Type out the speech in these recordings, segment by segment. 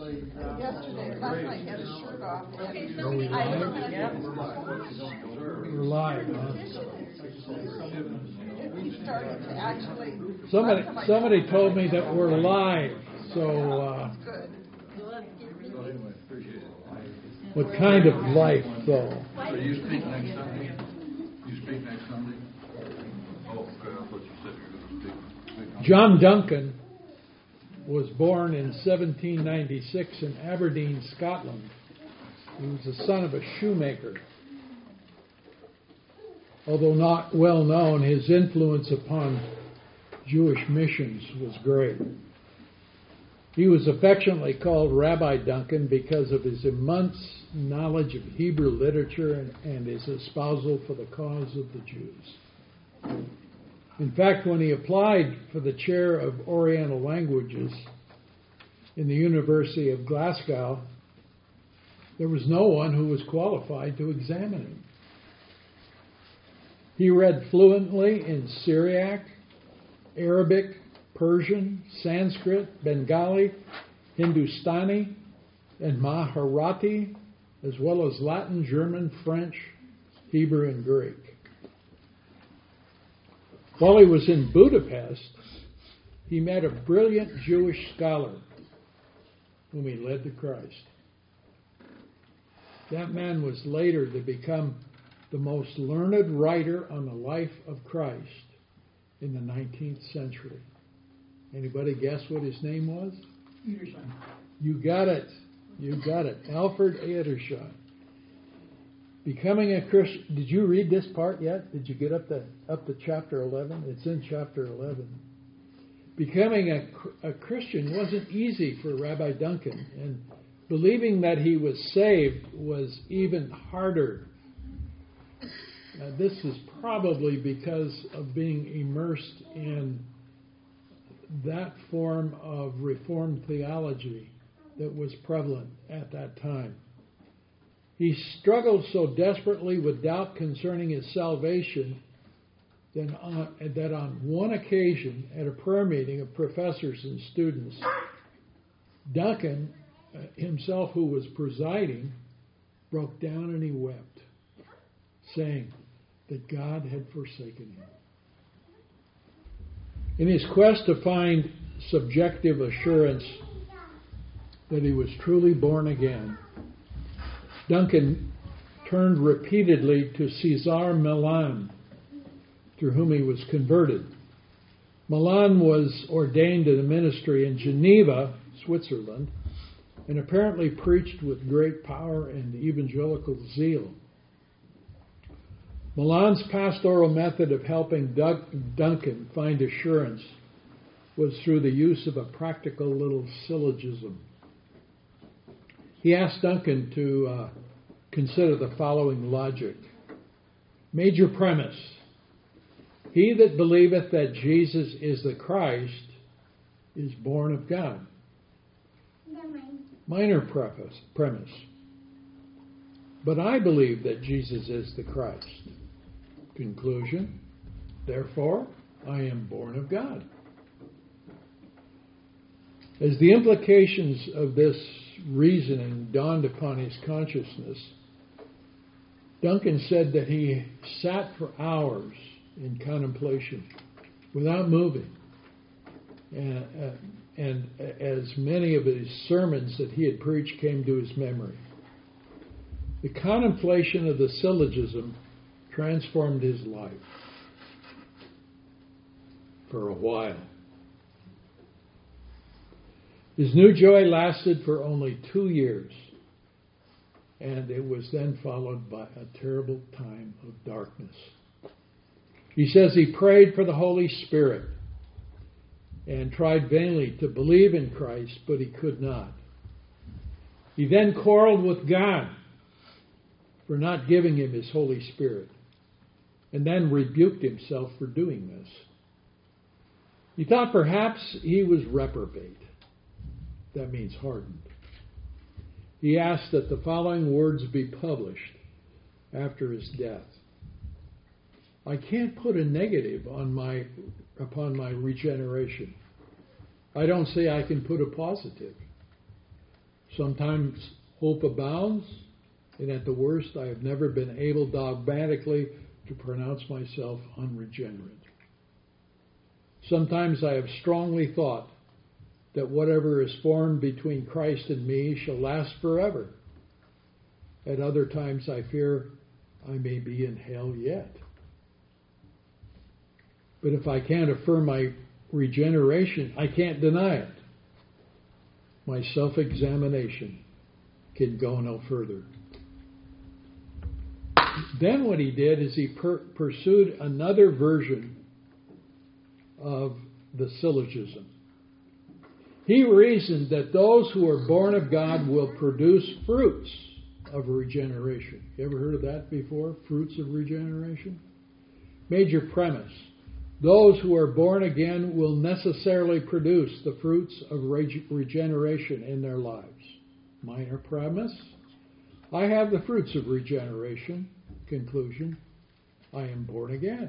Yesterday, last night, he had his shirt off. Are we live? We're live, huh? He started to actually. Somebody told me that we're live, so Good. what kind of life, though? So you speak next Sunday? You speak next Sunday? Oh, okay, I thought you said you were going to speak on John Duncan was born in 1796 in Aberdeen, Scotland. He was the son of a shoemaker. Although not well known, his influence upon Jewish missions was great. He was affectionately called Rabbi Duncan because of his immense knowledge of Hebrew literature and his espousal for the cause of the Jews. In fact, when he applied for the chair of Oriental Languages in the University of Glasgow, there was no one who was qualified to examine him. He read fluently in Syriac, Arabic, Persian, Sanskrit, Bengali, Hindustani, and Marathi, as well as Latin, German, French, Hebrew, and Greek. While he was in Budapest, he met a brilliant Jewish scholar whom he led to Christ. That man was later to become the most learned writer on the life of Christ in the 19th century. Anybody guess what his name was? Edersheim. You got it. You got it. Alfred Edersheim. Becoming a Christian. Did you read this part yet? Did you get up to chapter 11? It's in chapter 11. Becoming a Christian wasn't easy for Rabbi Duncan, and believing that he was saved was even harder. This is probably because of being immersed in that form of Reformed theology that was prevalent at that time. He struggled so desperately with doubt concerning his salvation that on one occasion, at a prayer meeting of professors and students, Duncan himself, who was presiding, broke down and he wept, saying that God had forsaken him. In his quest to find subjective assurance that he was truly born again, Duncan turned repeatedly to Cesar Millan, through whom he was converted. Millan was ordained to the ministry in Geneva, Switzerland, and apparently preached with great power and evangelical zeal. Millan's pastoral method of helping Duncan find assurance was through the use of a practical little syllogism. He asked Duncan to consider the following logic. Major premise. He that believeth that Jesus is the Christ is born of God. Minor premise. But I believe that Jesus is the Christ. Conclusion. Therefore, I am born of God. As the implications of this reasoning dawned upon his consciousness, Duncan said that he sat for hours in contemplation without moving. And as many of his sermons that he had preached came to his memory. The contemplation of the syllogism transformed his life for a while. His new joy lasted for only 2 years, and it was then followed by a terrible time of darkness. He says he prayed for the Holy Spirit and tried vainly to believe in Christ, but he could not. He then quarreled with God for not giving him his Holy Spirit, and then rebuked himself for doing this. He thought perhaps he was reprobate. That means hardened. He asked that the following words be published after his death. I can't put a negative upon my regeneration. I don't say I can put a positive. Sometimes hope abounds, and at the worst, I have never been able dogmatically to pronounce myself unregenerate. Sometimes I have strongly thought that whatever is formed between Christ and me shall last forever. At other times, I fear I may be in hell yet. But if I can't affirm my regeneration, I can't deny it. My self-examination can go no further. Then what he did is he pursued another version of the syllogism. He reasoned that those who are born of God will produce fruits of regeneration. You ever heard of that before? Fruits of regeneration? Major premise. Those who are born again will necessarily produce the fruits of regeneration in their lives. Minor premise. I have the fruits of regeneration. Conclusion. I am born again.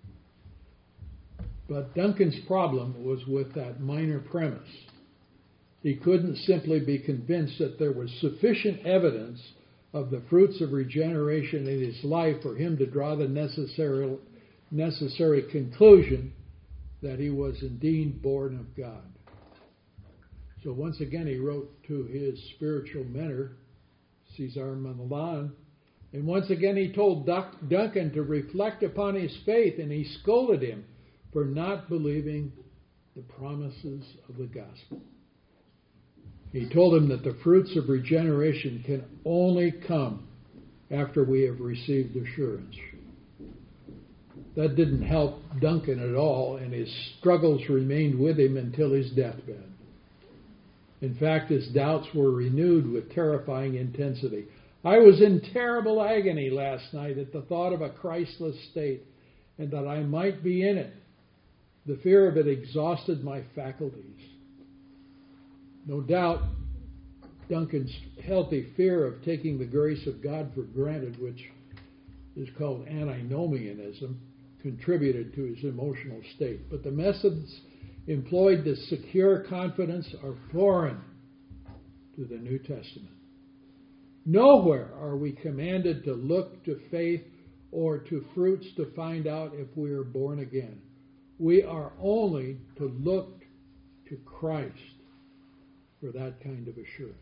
But Duncan's problem was with that minor premise. He couldn't simply be convinced that there was sufficient evidence of the fruits of regeneration in his life for him to draw the necessary conclusion that he was indeed born of God. So once again he wrote to his spiritual mentor, Cesar Milan, and once again he told Duncan to reflect upon his faith, and he scolded him for not believing the promises of the gospel. He told him that the fruits of regeneration can only come after we have received assurance. That didn't help Duncan at all, and his struggles remained with him until his deathbed. In fact, his doubts were renewed with terrifying intensity. I was in terrible agony last night at the thought of a Christless state, and that I might be in it. The fear of it exhausted my faculties. No doubt, Duncan's healthy fear of taking the grace of God for granted, which is called antinomianism, contributed to his emotional state. But the methods employed to secure confidence are foreign to the New Testament. Nowhere are we commanded to look to faith or to fruits to find out if we are born again. We are only to look to Christ for that kind of assurance.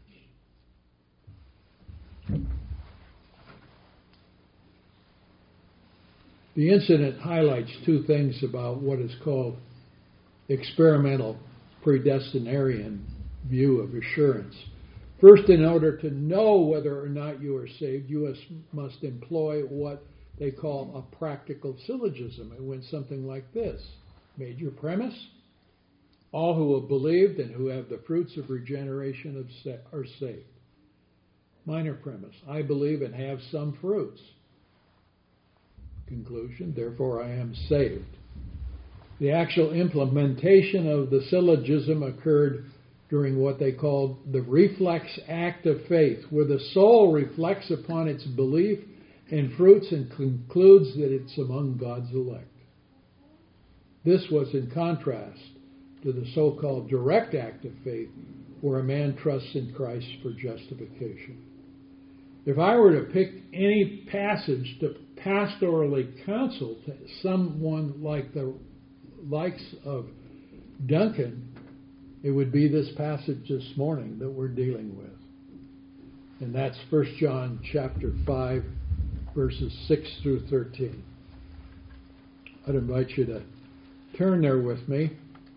The incident highlights two things about what is called experimental predestinarian view of assurance. First, in order to know whether or not you are saved, you must employ what they call a practical syllogism. It went something like this. Major premise: all who have believed and who have the fruits of regeneration are saved. Minor premise: I believe and have some fruits. Conclusion: therefore I am saved. The actual implementation of the syllogism occurred during what they called the reflex act of faith, where the soul reflects upon its belief and fruits and concludes that it's among God's elect. This was in contrast to the so-called direct act of faith, where a man trusts in Christ for justification. If I were to pick any passage to pastorally counsel to someone like the likes of Duncan, it would be this passage this morning that we're dealing with. And that's 1 John chapter 5, verses 6 through 13. I'd invite you to turn there with me.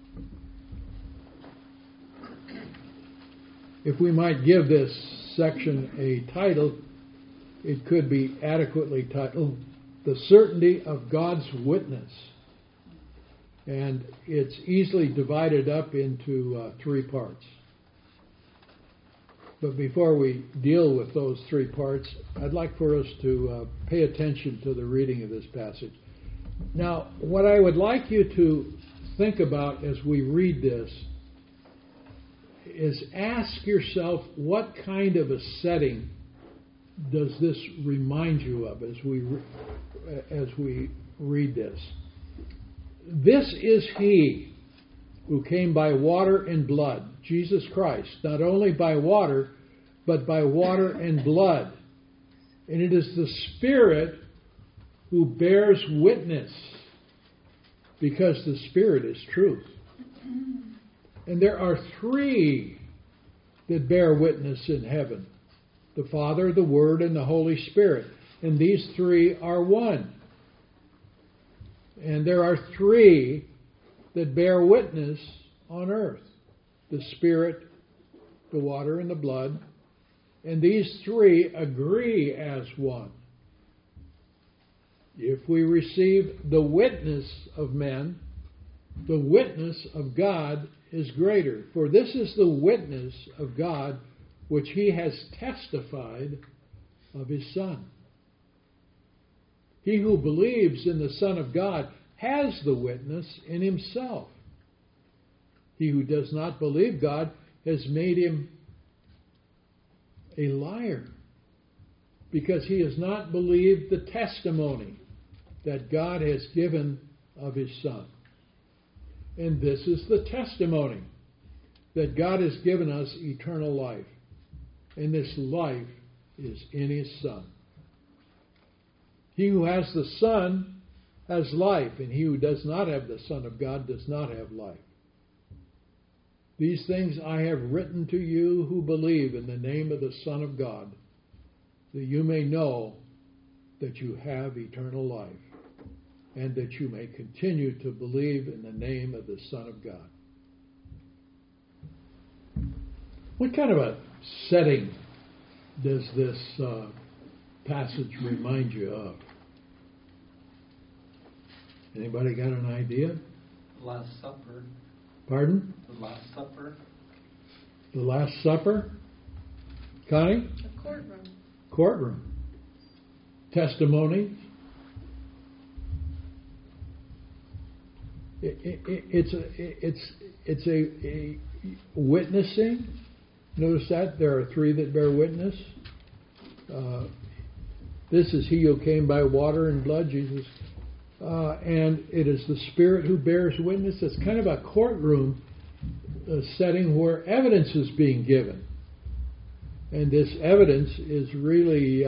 If we might give this section a title, it could be adequately titled, The Certainty of God's Witness. And it's easily divided up into three parts. But before we deal with those three parts, I'd like for us to pay attention to the reading of this passage. Now, what I would like you to think about as we read this is ask yourself, what kind of a setting does this remind you of as we read this? This is He who came by water and blood, Jesus Christ, not only by water, but by water and blood. And it is the Spirit who bears witness, because the Spirit is truth. And there are three that bear witness in heaven: the Father, the Word, and the Holy Spirit. And these three are one. And there are three that bear witness on earth: the Spirit, the water, and the blood. And these three agree as one. If we receive the witness of men, the witness of God is greater. For this is the witness of God which He has testified of His Son. He who believes in the Son of God has the witness in himself. He who does not believe God has made him a liar, because he has not believed the testimony that God has given of His Son. And this is the testimony, that God has given us eternal life, and this life is in His Son. He who has the Son has life, and he who does not have the Son of God does not have life. These things I have written to you who believe in the name of the Son of God, that you may know that you have eternal life, and that you may continue to believe in the name of the Son of God. What kind of a setting does this passage remind you of? Anybody got an idea? Last Supper. Pardon? The Last Supper. The Last Supper? Connie? A courtroom. Courtroom. Testimony. It's a witnessing. Notice that there are three that bear witness. This is He who came by water and blood, Jesus. And it is the Spirit who bears witness. It's kind of a courtroom setting where evidence is being given. And this evidence is really,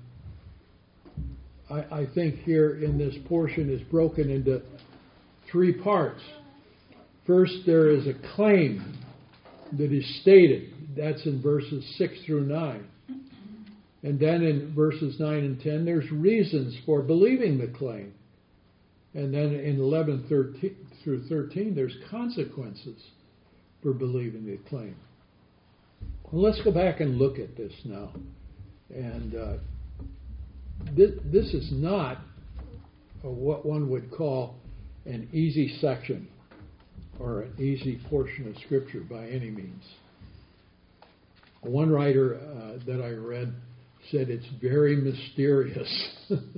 I think here in this portion, is broken into three parts. First, there is a claim that is stated. That's in verses 6 through 9. And then in verses 9 and 10, there's reasons for believing the claim. And then in 11 through 13, there's consequences for believing the claim. Well, let's go back and look at this now. And this is not what one would call an easy section or an easy portion of Scripture by any means. One writer that I read said it's very mysterious.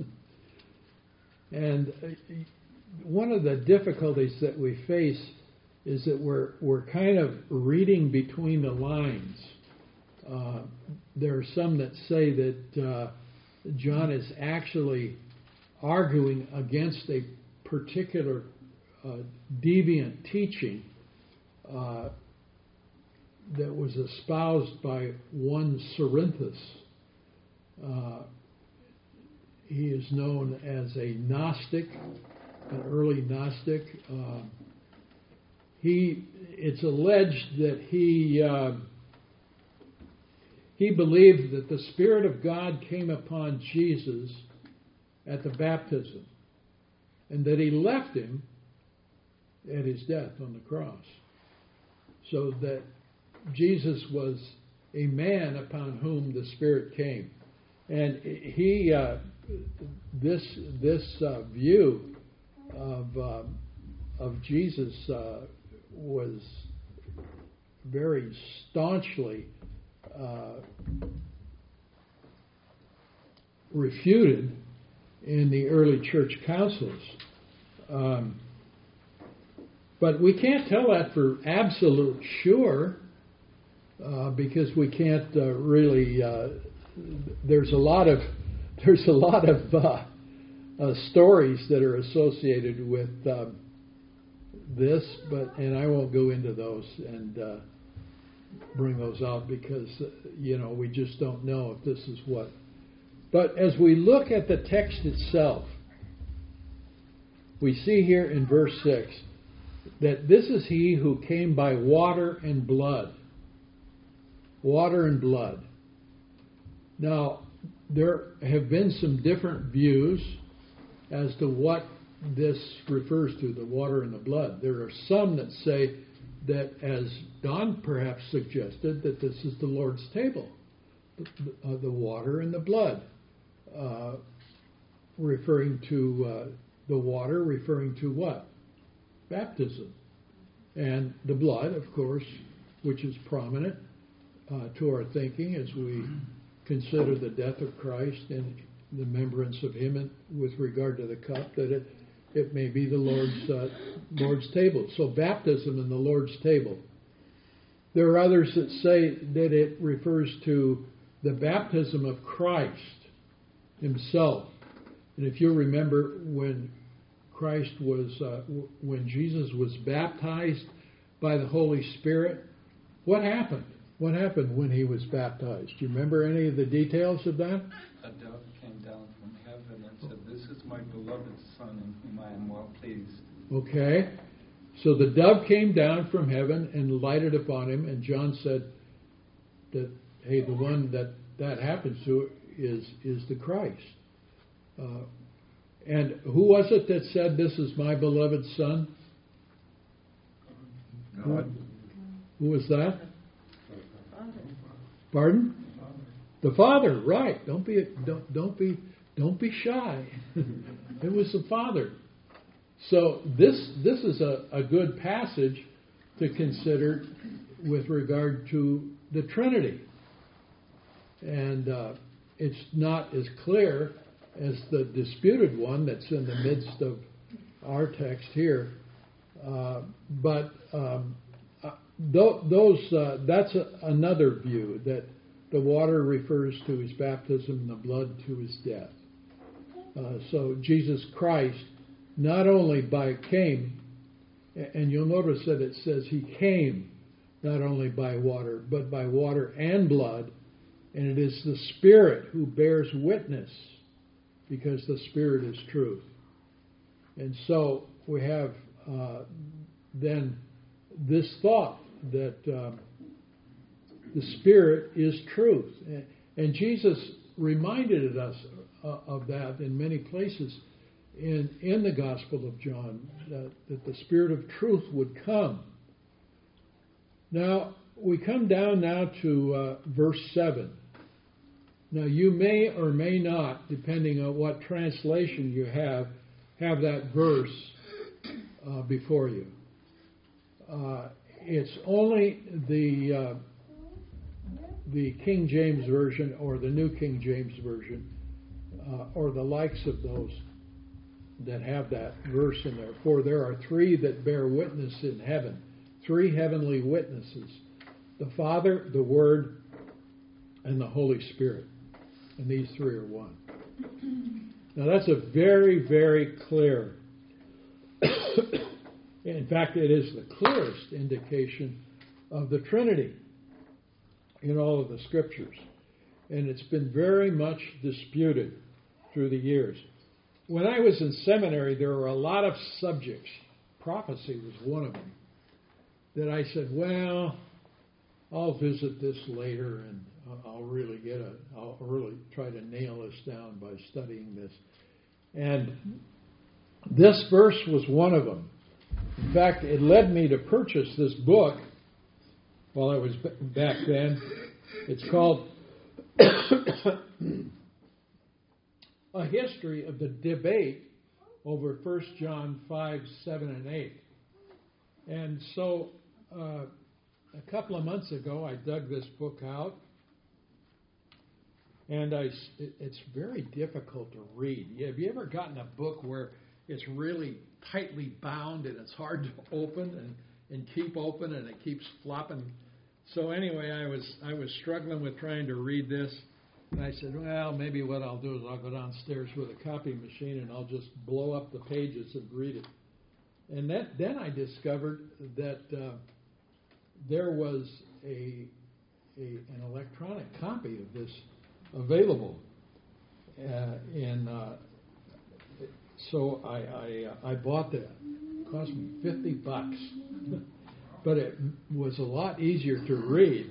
And one of the difficulties that we face is that we're kind of reading between the lines. There are some that say that John is actually arguing against a particular deviant teaching that was espoused by one Cerinthus. He is known as a Gnostic, an early Gnostic. It's alleged that he believed that the Spirit of God came upon Jesus at the baptism, and that He left Him at His death on the cross, so that Jesus was a man upon whom the Spirit came. And he, this view of Jesus was very staunchly refuted in the early church councils. But we can't tell that for absolute sure, because we can't really. There's a lot of stories that are associated with this, and I won't go into those. And bring those out because, we just don't know if this is what. But as we look at the text itself, we see here in verse 6 that this is he who came by water and blood. Water and blood. Now, there have been some different views as to what this refers to, the water and the blood. There are some that say that, as Don perhaps suggested, that this is the Lord's table, the water and the blood, referring to the water, referring to what? Baptism. And the blood, of course, which is prominent to our thinking as we consider the death of Christ and the remembrance of Him, and with regard to the cup, that it may be the Lord's table. So baptism and the Lord's table. There are others that say that it refers to the baptism of Christ Himself. And if you remember when when Jesus was baptized by the Holy Spirit, what happened? What happened when He was baptized? Do you remember any of the details of that? A dove came down from heaven and said, "This is my beloved Son in whom I am well pleased." Okay. So the dove came down from heaven and lighted upon Him, and John said that, hey, the one that happens to is the Christ. And who was it that said, "This is my beloved Son"? God. Who was that? Pardon? The Father, right? Don't be shy. It was the Father. So this is a good passage to consider with regard to the Trinity, and it's not as clear as the disputed one that's in the midst of our text here, but that's another view, that the water refers to His baptism and the blood to His death. So Jesus Christ not only came, and you'll notice that it says He came not only by water, but by water and blood, and it is the Spirit who bears witness, because the Spirit is truth. And so we have then this thought that the Spirit is truth. And Jesus reminded us of that in many places in the Gospel of John, that the Spirit of truth would come. Now, we come down now to verse 7. Now, you may or may not, depending on what translation you have that verse before you. It's only the King James Version or the New King James Version or the likes of those that have that verse in there. For there are three that bear witness in heaven, three heavenly witnesses: the Father, the Word, and the Holy Spirit. And these three are one. Now that's a very, very clear, in fact, it is the clearest indication of the Trinity in all of the Scriptures. And it's been very much disputed through the years. When I was in seminary, there were a lot of subjects. Prophecy was one of them. That I said, well, I'll visit this later, and I'll really try to nail this down by studying this. And this verse was one of them. In fact, it led me to purchase this book while I was back then. It's called A History of the Debate over 1 John 5, 7, and 8. And so a couple of months ago, I dug this book out. And it's very difficult to read. Have you ever gotten a book where it's really tightly bound and it's hard to open and keep open and it keeps flopping? So anyway, I was struggling with trying to read this. And I said, well, maybe what I'll do is I'll go downstairs with a copy machine and I'll just blow up the pages and read it. And then I discovered that there was an electronic copy of this available, so I bought that. It cost me $50, but it was a lot easier to read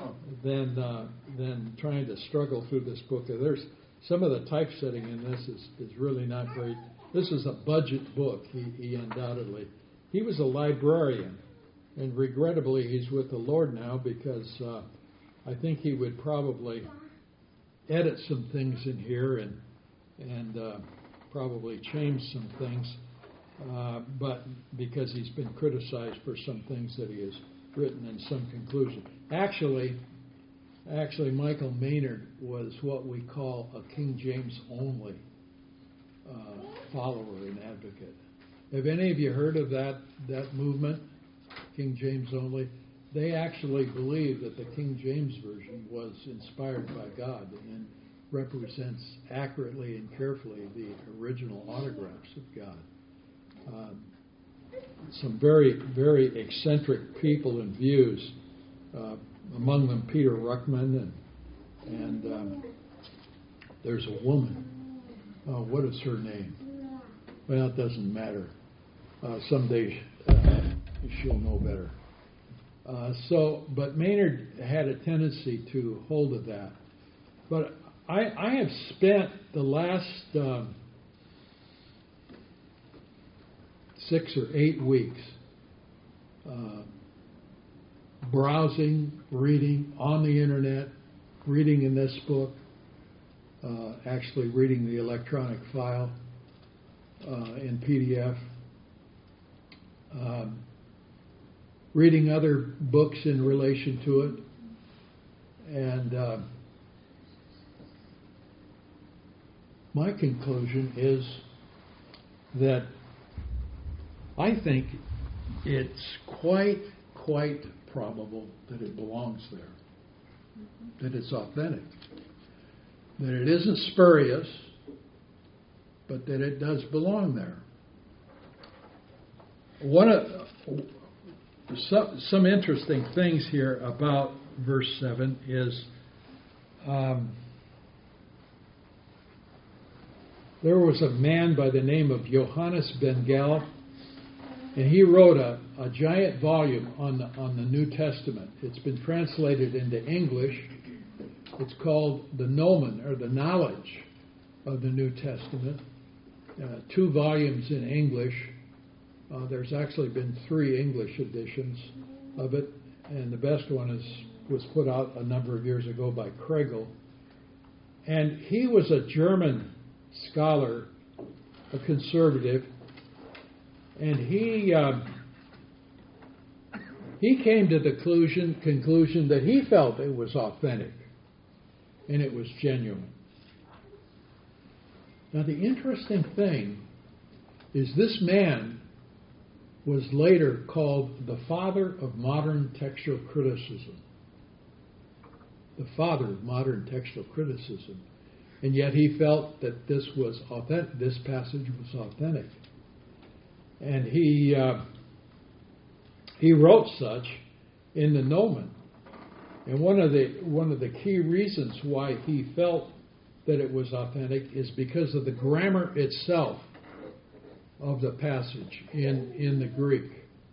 than trying to struggle through this book. There's some of the typesetting in this is really not great. This is a budget book. He undoubtedly. He was a librarian, and regrettably he's with the Lord now, because I think he would probably edit some things in here and probably change some things, but because he's been criticized for some things that he has written and some conclusion. Actually, Michael Maynard was what we call a King James only follower and advocate. Have any of you heard of that movement, King James only? They actually believe that the King James Version was inspired by God and represents accurately and carefully the original autographs of God. Some very, very eccentric people and views, among them Peter Ruckman, and there's a woman. What is her name? Well, it doesn't matter. Someday she'll know better. But Maynard had a tendency to hold to that. But I have spent the last 6 or 8 weeks browsing, reading on the internet, reading in this book, actually reading the electronic file in PDF, reading other books in relation to it, and my conclusion is that I think it's quite probable that it belongs there, that it's authentic, that it isn't spurious, but that it does belong there. Some interesting things here about verse 7 is there was a man by the name of Johannes Ben Gal, and he wrote a giant volume on the New Testament. It's been translated into English. It's called the Gnomon, or the Knowledge of the New Testament. 2 volumes in English. There's actually been 3 English editions of it, and the best one was put out a number of years ago by Kregel. And he was a German scholar, a conservative, and he came to the conclusion that he felt it was authentic and it was genuine. Now, the interesting thing is this man was later called the father of modern textual criticism. The father of modern textual criticism. And yet he felt that this was authentic. This passage was authentic. And he wrote such in the Gnomon. And one of the key reasons why he felt that it was authentic is because of the grammar itself of the passage in the Greek.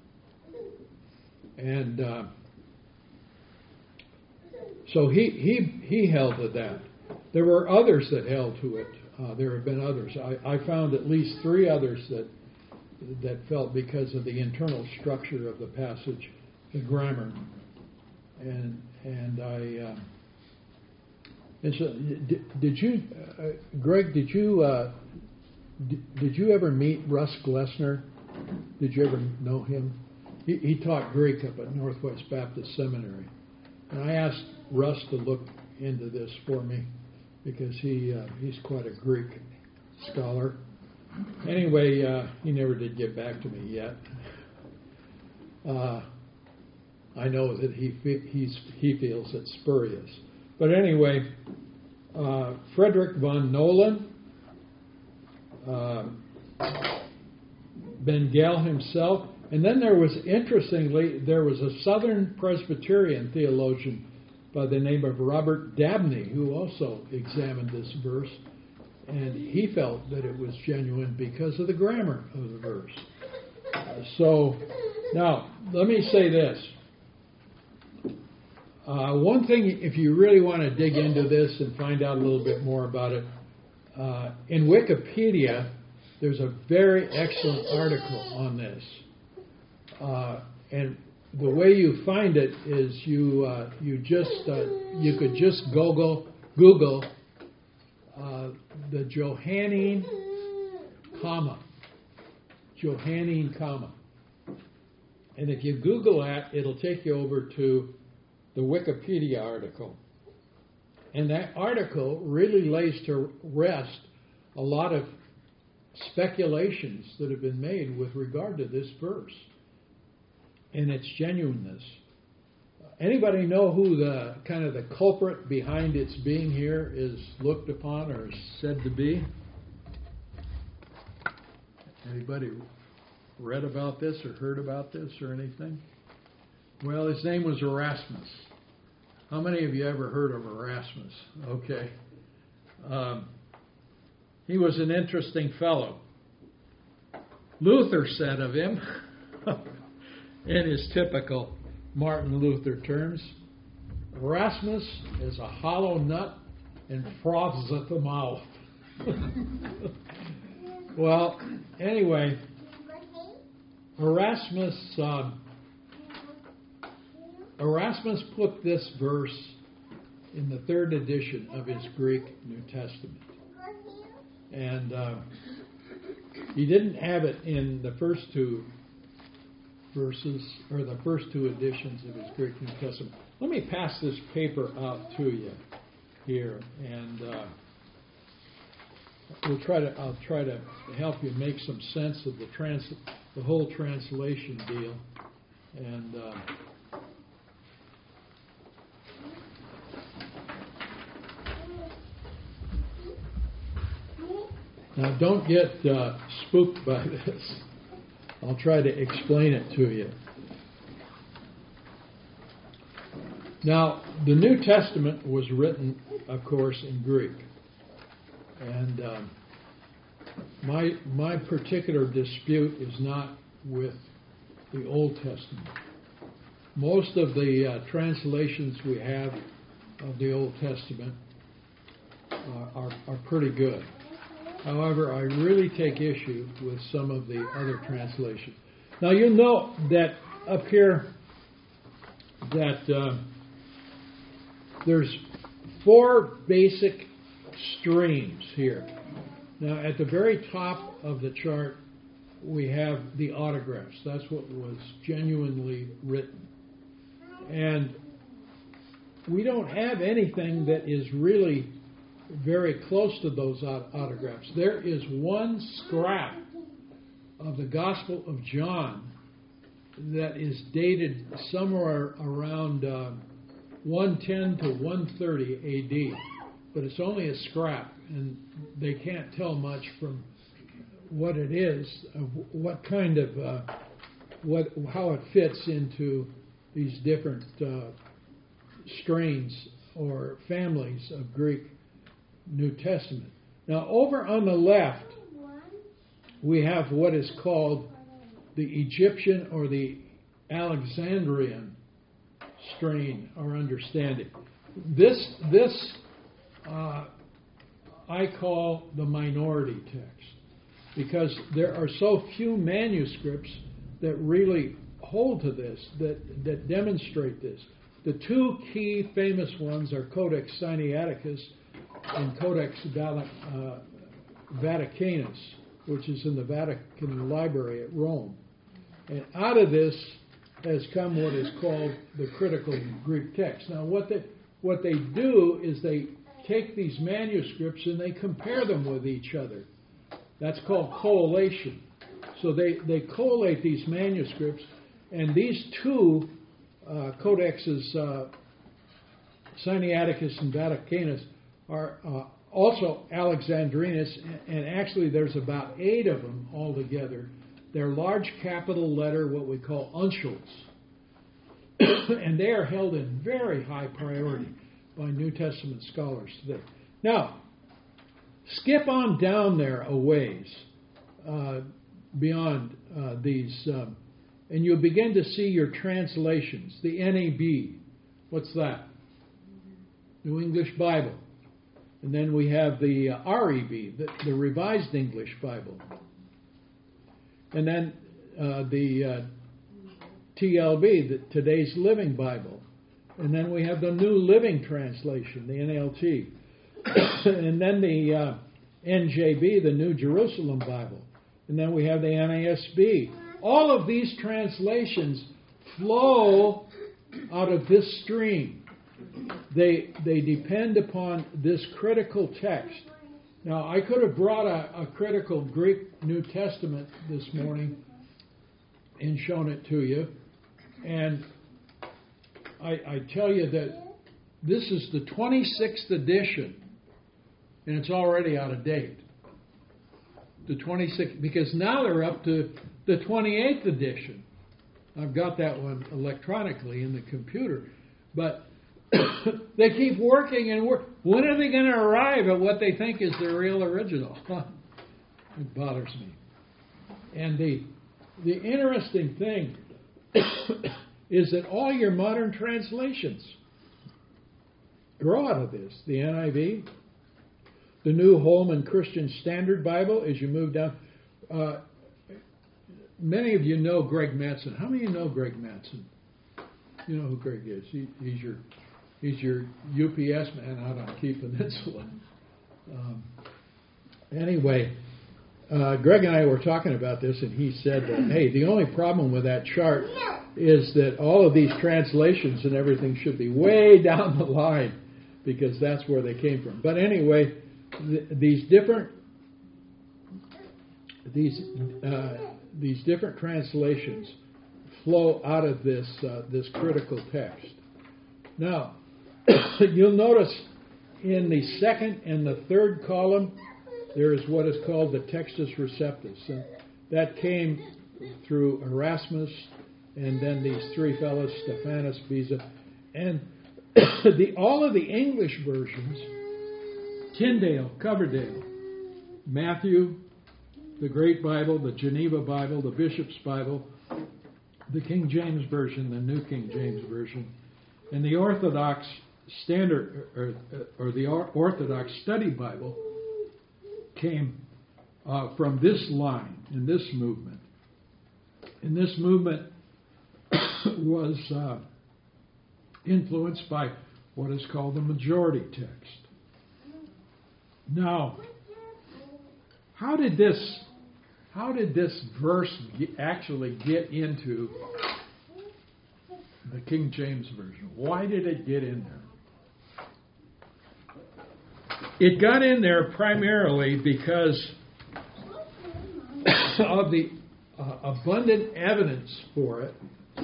And so he held to that. There were others that held to it. There have been others. I found at least 3 others that felt because of the internal structure of the passage, the grammar. And so did you, Greg? Did you ever meet Russ Glessner? Did you ever know him? He taught Greek up at Northwest Baptist Seminary, and I asked Russ to look into this for me because he's quite a Greek scholar. Anyway, he never did get back to me yet. I know that he feels it's spurious. But anyway, Frederick von Nolan, Ben Gal himself, And then there was, interestingly, there was a Southern Presbyterian theologian by the name of Robert Dabney who also examined this verse, and he felt that it was genuine because of the grammar of the verse. So, now, let me say this. One thing, if you really want to dig into this and find out a little bit more about it, in Wikipedia, there's a very excellent article on this. And the way you find it is you could just Google the Johannine comma. Johannine comma. And if you Google that, it'll take you over to the Wikipedia article. And that article really lays to rest a lot of speculations that have been made with regard to this verse and its genuineness. Anybody know who the kind of the culprit behind its being here is looked upon or said to be? Anybody read about this or heard about this or anything? Well, his name was Erasmus. How many of you ever heard of Erasmus? Okay. He was an interesting fellow. Luther said of him, in his typical Martin Luther terms, Erasmus is a hollow nut and froths at the mouth. Well, anyway, Erasmus put this verse in the third edition of his Greek New Testament. And he didn't have it in the first two verses, or the first two editions of his Greek New Testament. Let me pass this paper out to you here, and I'll try to help you make some sense of the whole translation deal. And now, don't get spooked by this. I'll try to explain it to you. Now, the New Testament was written, of course, in Greek. And my particular dispute is not with the Old Testament. Most of the translations we have of the Old Testament are pretty good. However, I really take issue with some of the other translations. Now, you'll note that up here that there's 4 basic streams here. Now, at the very top of the chart, we have the autographs. That's what was genuinely written. And we don't have anything that is really very close to those autographs. There is one scrap of the Gospel of John that is dated somewhere around 110 to 130 AD, but it's only a scrap, and they can't tell much from what it is, what kind of how it fits into these different strains or families of Greek New Testament. Now, over on the left, we have what is called the Egyptian or the Alexandrian strain or understanding. This I call the minority text, because there are so few manuscripts that really hold to this, that demonstrate this. The 2 key famous ones are Codex Sinaiticus and Codex Vaticanus, which is in the Vatican Library at Rome. And out of this has come what is called the critical Greek text. Now, what they do is they take these manuscripts and they compare them with each other. That's called collation. So they collate these manuscripts, and these 2 codexes, Sinaiticus and Vaticanus, are also Alexandrinus, and actually there's about 8 of them altogether They're large capital letter, what we call uncials. And they are held in very high priority by New Testament scholars today. Now, skip on down there a ways beyond these, and you'll begin to see your translations. The NAB, what's that? New English Bible. And then we have the REB, the Revised English Bible. And then the TLB, Today's Living Bible. And then we have the New Living Translation, the NLT. And then the NJB, the New Jerusalem Bible. And then we have the NASB. All of these translations flow out of this stream. They depend upon this critical text. Now, I could have brought a critical Greek New Testament this morning and shown it to you. And I tell you that this is the 26th edition, and it's already out of date. The 26th, because now they're up to the 28th edition. I've got that one electronically in the computer. But they keep working and work. When are they going to arrive at what they think is the real original? It bothers me. And the interesting thing is that all your modern translations grow out of this. The NIV, the New Holman Christian Standard Bible, as you move down. Many of you know Greg Mattson. How many of you know Greg Mattson? You know who Greg is. He's your UPS man out on Key Peninsula. Anyway, Greg and I were talking about this, and he said that, hey, the only problem with that chart is that all of these translations and everything should be way down the line, because that's where they came from. But anyway, these different translations flow out of this critical text. Now, you'll notice in the second and the third column, there is what is called the Textus Receptus. And that came through Erasmus, and then these three fellows, Stephanus, Beza. And all of the English versions, Tyndale, Coverdale, Matthew, the Great Bible, the Geneva Bible, the Bishop's Bible, the King James Version, the New King James Version, and the Orthodox Standard or the Orthodox Study Bible came from this line in this movement. And this movement was influenced by what is called the majority text. Now, how did this verse actually get into the King James Version? Why did it get in there? It got in there primarily because of the abundant evidence for it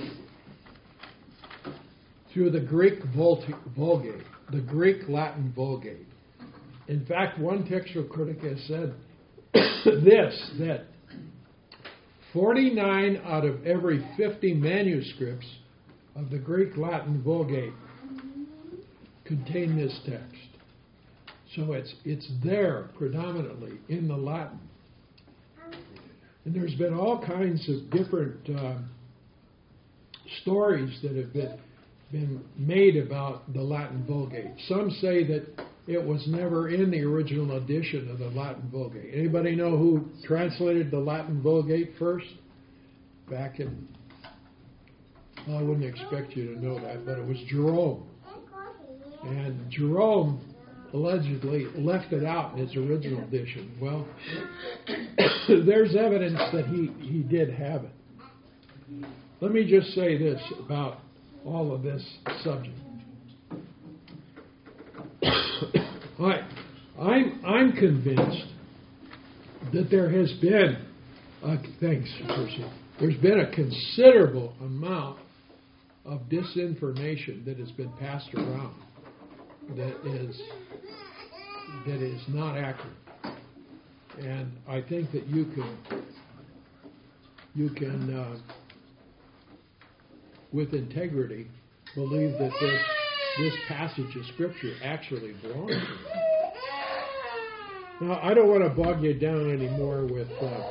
through the Greek Vulgate, the Greek-Latin Vulgate. In fact, one textual critic has said that 49 out of every 50 manuscripts of the Greek-Latin Vulgate contain this text. So it's there predominantly in the Latin. And there's been all kinds of different stories that have been made about the Latin Vulgate. Some say that it was never in the original edition of the Latin Vulgate. Anybody know who translated the Latin Vulgate first? Back in, well, I wouldn't expect you to know that, but it was Jerome. And Jerome allegedly left it out in his original edition. Well, there's evidence that he did have it. Let me just say this about all of this subject. I'm convinced that there has been, thanks, Percy, there's been a considerable amount of disinformation that has been passed around that is not accurate. And I think that you can you can, with integrity, believe that this passage of Scripture actually belongs to you. Now, I don't want to bog you down anymore with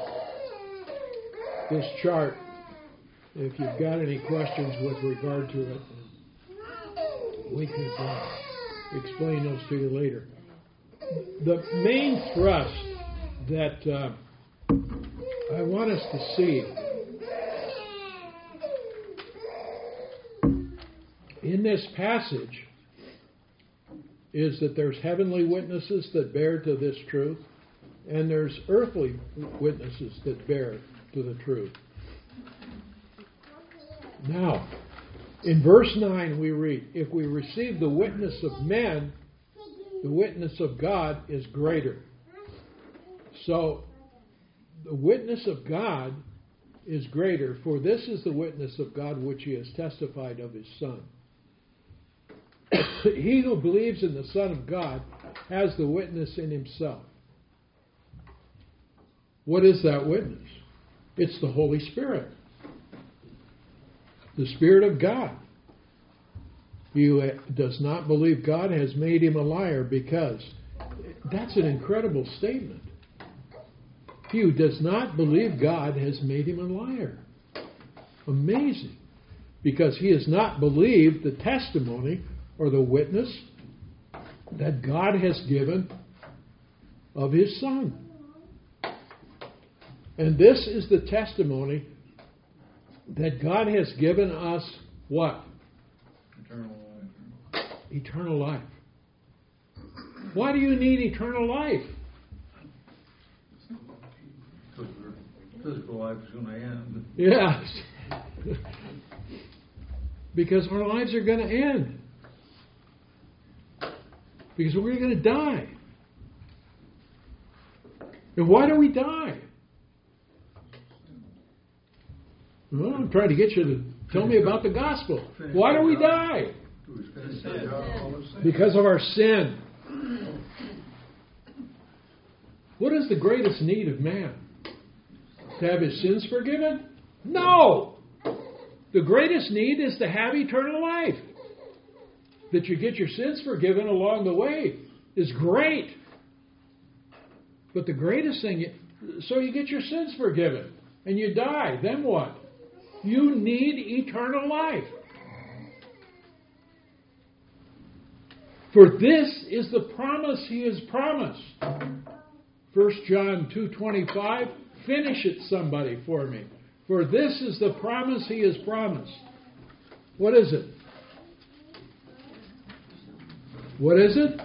this chart. If you've got any questions with regard to it, we could explain those to you later. The main thrust that I want us to see in this passage is that there's heavenly witnesses that bear to this truth, and there's earthly witnesses that bear to the truth. Now, in verse 9 we read, if we receive the witness of men, the witness of God is greater. So, the witness of God is greater, for this is the witness of God which He has testified of His Son. He who believes in the Son of God has the witness in himself. What is that witness? It's the Holy Spirit. The Spirit of God. He who does not believe God has made him a liar, because that's an incredible statement. He who does not believe God has made him a liar. Amazing. Because he has not believed the testimony or the witness that God has given of His Son. And this is the testimony that God has given us what? Eternal life. Eternal life. Why do you need eternal life? Because physical life is going to end. Yes. Because our lives are going to end. Because we're going to die. And why do we die? Well, I'm trying to get you to tell me about the gospel. Why do we die? Because of our sin. What is the greatest need of man? To have his sins forgiven? No! The greatest need is to have eternal life. That you get your sins forgiven along the way is great. But the greatest thing, so you get your sins forgiven and you die. Then what? You need eternal life. For this is the promise He has promised. 1 John 2:25. Finish it, somebody, for me. For this is the promise He has promised. What is it? What is it?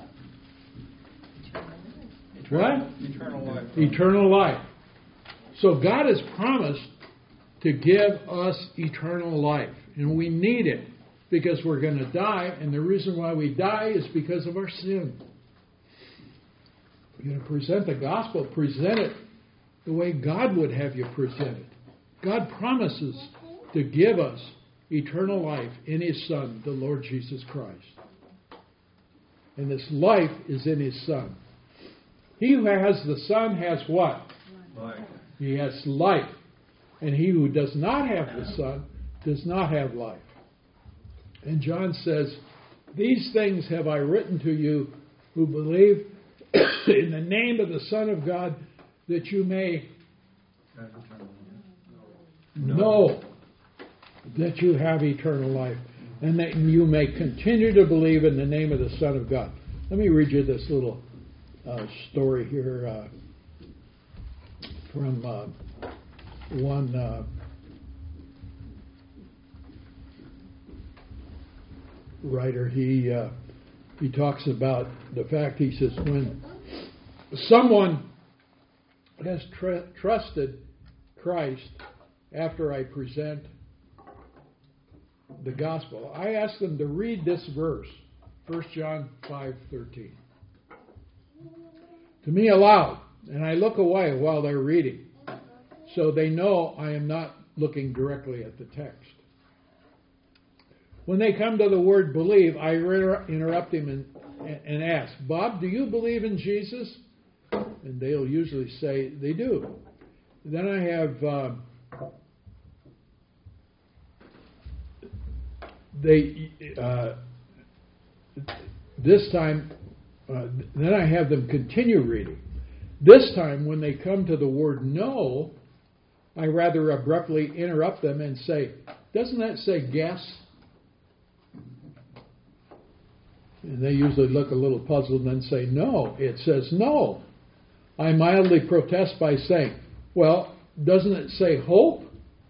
What? Eternal life. Eternal life. So God has promised to give us eternal life. And we need it because we're going to die. And the reason why we die is because of our sin. You're going to present the gospel. Present it the way God would have you present it. God promises to give us eternal life in His Son, the Lord Jesus Christ. And this life is in His Son. He who has the Son has what? Life. He has life. And he who does not have the Son does not have life. And John says, these things have I written to you who believe in the name of the Son of God, that you may know that you have eternal life, and that you may continue to believe in the name of the Son of God. Let me read you this little story here from one writer. He talks about the fact, he says, when someone has trusted Christ after I present the gospel, I ask them to read this verse, 1 John 5:13, to me aloud, and I look away while they're reading, so they know I am not looking directly at the text. When they come to the word believe, I interrupt him and ask, Bob, do you believe in Jesus? And they'll usually say they do. Then I have this time, then I have them continue reading. This time, when they come to the word no, I rather abruptly interrupt them and say, doesn't that say guess? And they usually look a little puzzled and then say, no, it says no. I mildly protest by saying, well, doesn't it say hope?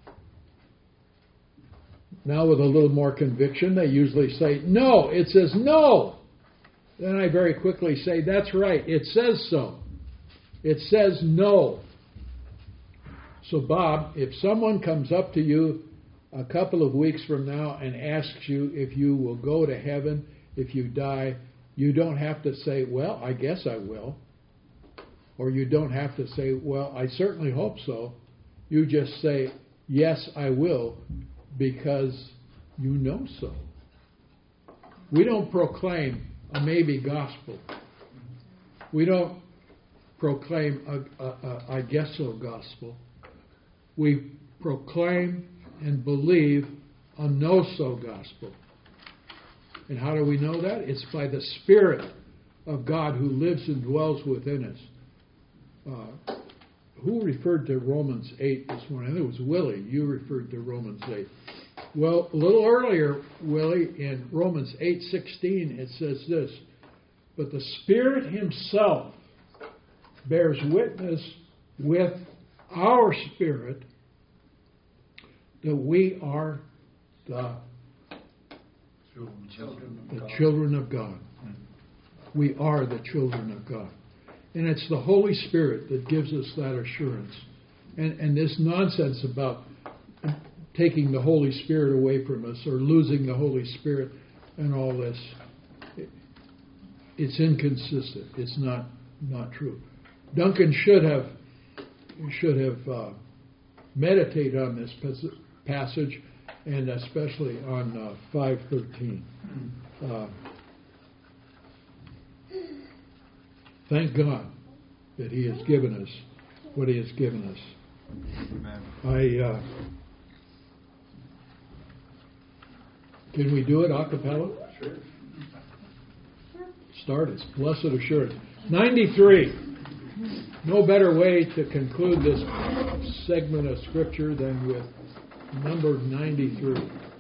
Now with a little more conviction, they usually say, no, it says no. Then I very quickly say, that's right, it says so. It says no. So Bob, if someone comes up to you a couple of weeks from now and asks you if you will go to heaven if you die, you don't have to say, well, I guess I will. Or you don't have to say, well, I certainly hope so. You just say, yes, I will, because you know so. We don't proclaim a maybe gospel. We don't proclaim a I guess so gospel. We proclaim and believe a know so gospel. And how do we know that? It's by the Spirit of God who lives and dwells within us. Who referred to Romans 8 this morning? I think it was Willie. You referred to Romans 8. Well, a little earlier, Willie, in Romans 8:16, it says this, but the Spirit Himself bears witness with our spirit that we are the children of God. We are the children of God. And it's the Holy Spirit that gives us that assurance. And this nonsense about taking the Holy Spirit away from us or losing the Holy Spirit and all this, it's inconsistent. It's not true. Duncan should have meditated on this passage, and especially on 5:13. Thank God that He has given us what He has given us. Amen. Can we do it a cappella? Sure. Start us. Blessed assurance. 93. No better way to conclude this segment of Scripture than with number 93.